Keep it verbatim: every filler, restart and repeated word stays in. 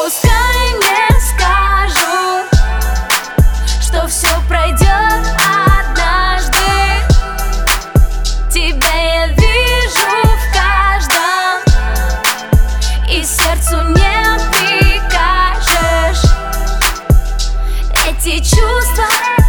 Пускай мне скажут, что все пройдет однажды. Тебя я вижу в каждом, и сердцу не прикажешь. Эти чувства